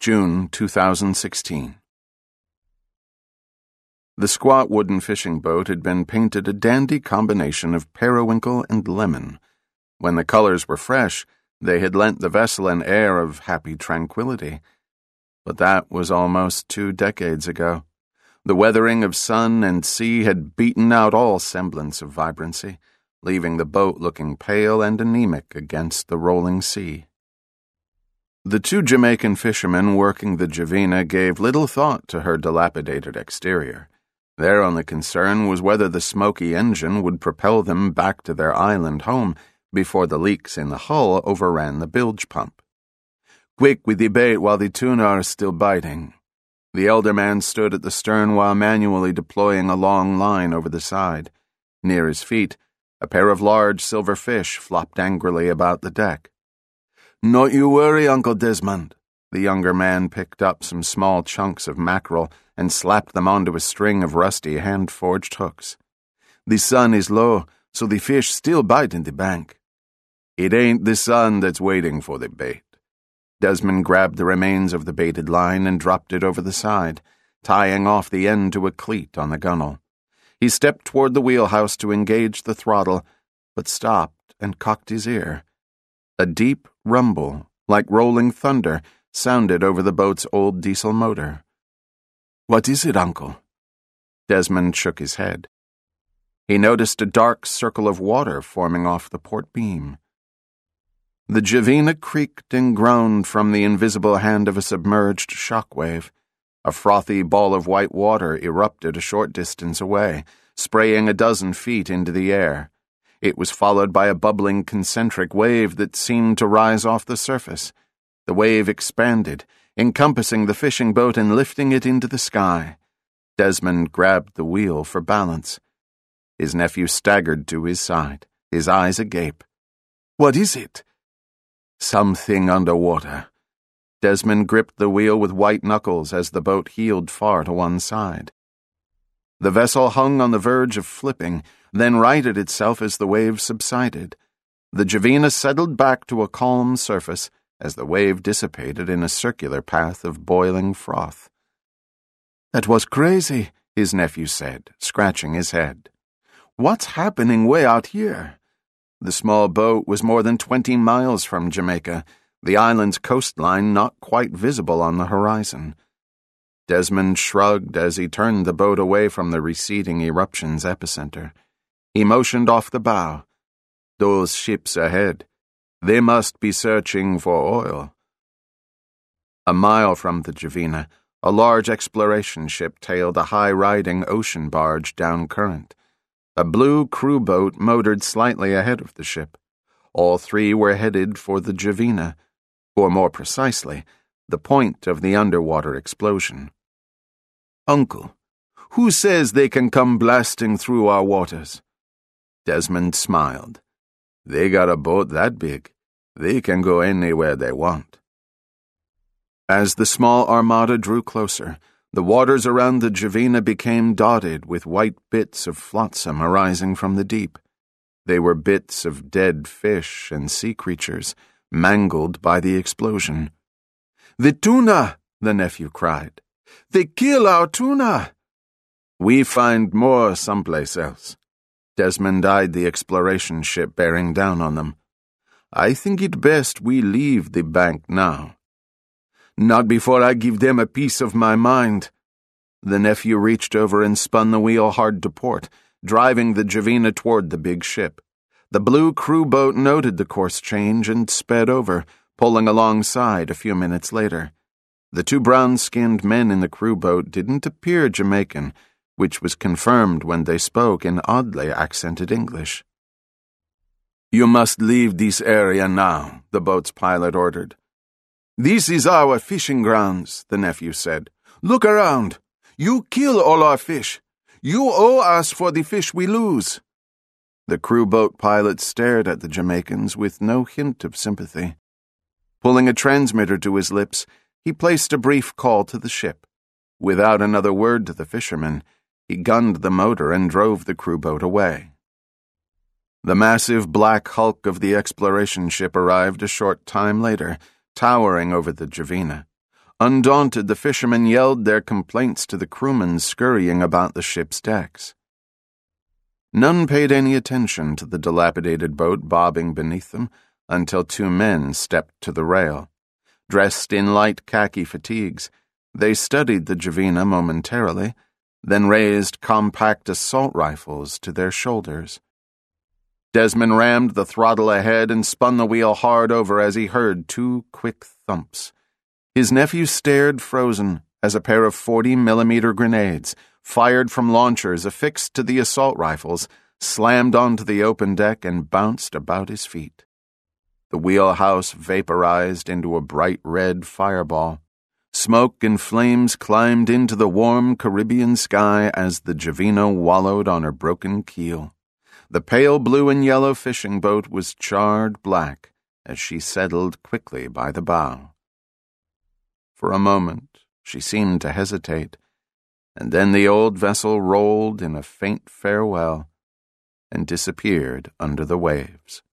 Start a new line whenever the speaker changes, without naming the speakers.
June 2016. The squat wooden fishing boat had been painted a dandy combination of periwinkle and lemon. When the colors were fresh, they had lent the vessel an air of happy tranquility. But that was almost 2 decades ago. The weathering of sun and sea had beaten out all semblance of vibrancy, leaving the boat looking pale and anemic against the rolling sea. The 2 Jamaican fishermen working the Javina gave little thought to her dilapidated exterior. Their only concern was whether the smoky engine would propel them back to their island home before the leaks in the hull overran the bilge pump. "Quick with the bait while the tuna are still biting." The elder man stood at the stern while manually deploying a long line over the side. Near his feet, a pair of large silver fish flopped angrily about the deck. "Not you worry, Uncle Desmond." The younger man picked up some small chunks of mackerel and slapped them onto a string of rusty hand-forged hooks. "The sun is low, so the fish still bite in the bank." "It ain't the sun that's waiting for the bait." Desmond grabbed the remains of the baited line and dropped it over the side, tying off the end to a cleat on the gunwale. He stepped toward the wheelhouse to engage the throttle, but stopped and cocked his ear. A deep rumble, like rolling thunder, sounded over the boat's old diesel motor. "What is it, Uncle?" Desmond shook his head. He noticed a dark circle of water forming off the port beam. The Javina creaked and groaned from the invisible hand of a submerged shockwave. A frothy ball of white water erupted a short distance away, spraying a dozen feet into the air. It was followed by a bubbling concentric wave that seemed to rise off the surface. The wave expanded, encompassing the fishing boat and lifting it into the sky. Desmond grabbed the wheel for balance. His nephew staggered to his side, his eyes agape. "What is it?" "Something underwater." Desmond gripped the wheel with white knuckles as the boat heeled far to one side. The vessel hung on the verge of flipping, then righted itself as the wave subsided. The Javina settled back to a calm surface as the wave dissipated in a circular path of boiling froth. "That was crazy," his nephew said, scratching his head. "What's happening way out here?" The small boat was more than 20 miles from Jamaica, the island's coastline not quite visible on the horizon. Desmond shrugged as he turned the boat away from the receding eruption's epicenter. He motioned off the bow. "Those ships ahead. They must be searching for oil." A mile from the Javina, a large exploration ship tailed a high-riding ocean barge down current. A blue crew boat motored slightly ahead of the ship. All 3 were headed for the Javina, or more precisely, the point of the underwater explosion. "Uncle, who says they can come blasting through our waters?" Desmond smiled. "They got a boat that big. They can go anywhere they want." As the small armada drew closer, the waters around the Javina became dotted with white bits of flotsam arising from the deep. They were bits of dead fish and sea creatures, mangled by the explosion. "The tuna!" the nephew cried. "They kill our tuna!" "We find more someplace else." Desmond eyed the exploration ship bearing down on them. "I think it best we leave the bank now." "Not before I give them a piece of my mind." The nephew reached over and spun the wheel hard to port, driving the Javina toward the big ship. The blue crew boat noted the course change and sped over, pulling alongside a few minutes later. The 2 brown-skinned men in the crew boat didn't appear Jamaican, which was confirmed when they spoke in oddly accented English. "You must leave this area now," the boat's pilot ordered. "This is our fishing grounds," the nephew said. "Look around. You kill all our fish. You owe us for the fish we lose." The crew boat pilot stared at the Jamaicans with no hint of sympathy. Pulling a transmitter to his lips, he placed a brief call to the ship. Without another word to the fishermen, he gunned the motor and drove the crew boat away. The massive black hulk of the exploration ship arrived a short time later, towering over the Javina. Undaunted, the fishermen yelled their complaints to the crewmen scurrying about the ship's decks. None paid any attention to the dilapidated boat bobbing beneath them until two men stepped to the rail. Dressed in light khaki fatigues, they studied the Juvena momentarily, then raised compact assault rifles to their shoulders. Desmond rammed the throttle ahead and spun the wheel hard over as he heard two quick thumps. His nephew stared frozen as a pair of 40mm grenades, fired from launchers affixed to the assault rifles, slammed onto the open deck and bounced about his feet. The wheelhouse vaporized into a bright red fireball. Smoke and flames climbed into the warm Caribbean sky as the Juvena wallowed on her broken keel. The pale blue and yellow fishing boat was charred black as she settled quickly by the bow. For a moment, she seemed to hesitate, and then the old vessel rolled in a faint farewell and disappeared under the waves.